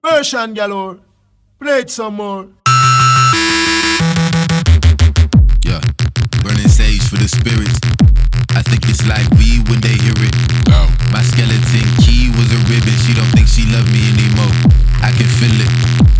Version galore. Play it some more. Yeah, burning sage for the spirits. I think it's like weed when they hear it. My skeleton key was a ribbon. She don't think she love me anymore. I can feel it,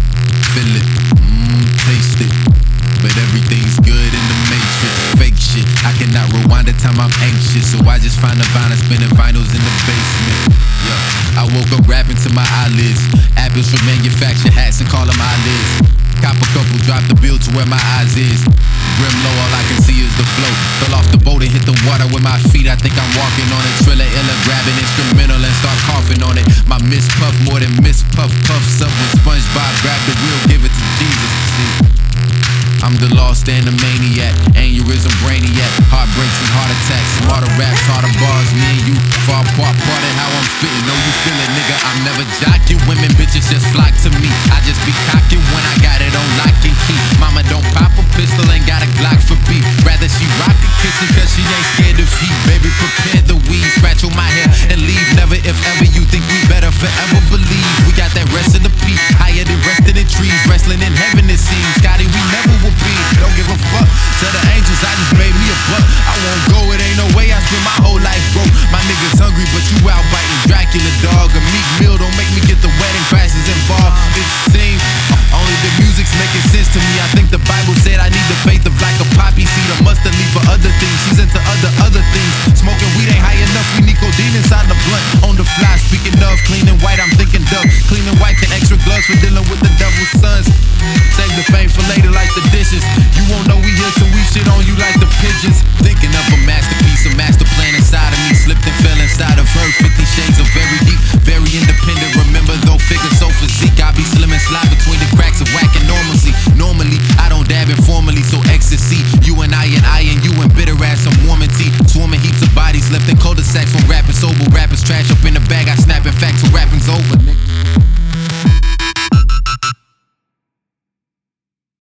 taste it. But everything's good in the matrix. Fake shit, I cannot rewind the time I'm anxious. So I just find a vinyl spinning vinyls in the basement. Yeah, I woke up rapping to my eyelids. Apples for manufacture hats and call them eyelids. Cop a couple, drop the bill to where my eyes is. Grim low, all I can see is the flow. Fell off the boat and hit the water with my feet. I think I'm walking on it. Triller illa, grab an instrumental and start coughing on it. My miss puff more than miss puff. Puffs up when SpongeBob grab the wheel, give it to Jesus. See, I'm the lost and the maniac. Aneurysm, brainiac. Heartbreaks and heart attacks. Smarter raps, harder bars. Me and you far apart. Part in how I'm spitting. Know you feel it, nigga. I'm never jocking. Women, bitches just flock to me. I just be cocking when I got it on lock and key. Mama don't pop a pistol, ain't got a Glock for beef. Rather she rock the kitchen cause she ain't scared of heat. Baby, prepare the weed. Scratch on my hair and leave. Never if ever you think we better forever believe. We got that rest of the peak. Higher than rest of the trees. Wrestling in heaven it seems. Scotty, we never will be. Don't give a fuck. Tell the angels I just made me a buck. I won't go, it ain't no way I spend my whole life broke. My niggas hungry but you out biting Dracula, dog. A meat meal don't make me get the wedding crashes involved. It seems only the music's making sense to me. I think the Bible said I need the faith of like a poppy seed. A mustard leaf for other things. She's into other things. Smoking weed ain't high enough. We need codeine inside the blunt. On the fly, speaking of clean and white, I'm thinking dove. Clean and white and extra gloves for dealing with the devil's sons. Save the fame for later like the dishes. You won't know we here till we shit on you like the pigeons. Thinking of a masterpiece, a master plan inside of me. Slipped and fell inside of her. 50 shades of very deep, very independent. Remember though, figure so physique. I be slim and slide between the cracks of whack and normalcy. Normally, I don't dab informally, so ecstasy. You and I and you and bitter ass, some warm and tea. Swarming heaps of bodies left in cul-de-sacs from